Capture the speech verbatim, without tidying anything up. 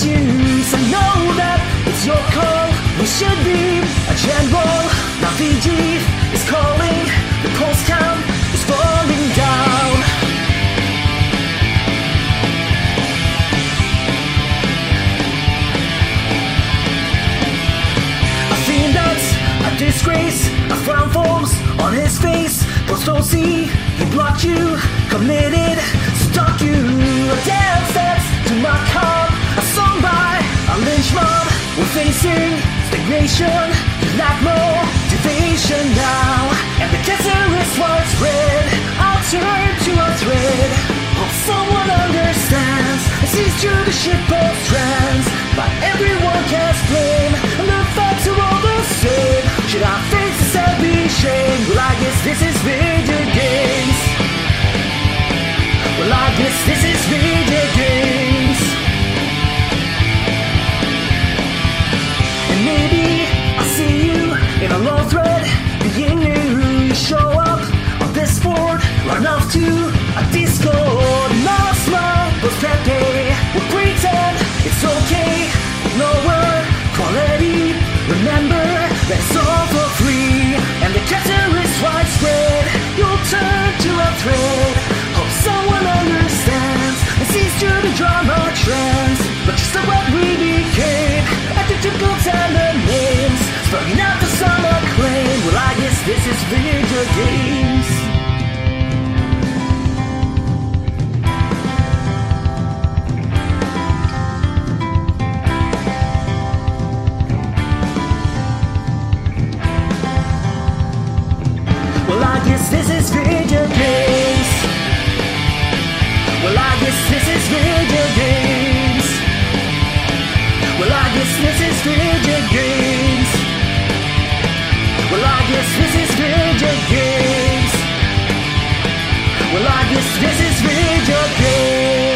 choose. I know that it's your call. We should be a general. Now V G is calling. The pulse count is falling down. A fiend that's a disgrace. A frown forms on his face. Post O C, he blocked you, committed, stalked you. A dance that's to my car. A song by a lynch mob. We're facing stagnation, lack motivation now. And the cancer is widespread. I'll turn to a thread. Hope someone understands and sees through the ship of strands. But everyone casts blame, and the facts are all the same. Should I face this every shame? Well, I guess this is video games. Well, I guess this is video games. And maybe I'll see you in a long thread, being new. You show up on this board, run off to a Discord. Not smile, but Pepe will pretend it's okay. Lower quality, remember that it's all for free. And the cancer is widespread, you'll turn to a thread. Hope someone understands and sees through the drama trends. But just like what we became, attitudes and the names, sparking out the some acclaim. Well, I guess this is video games. Well, I guess this is video games. Well, I guess this is video games. Well, I guess this is video games. Well, I guess this is video games. Well, I guess this is video games.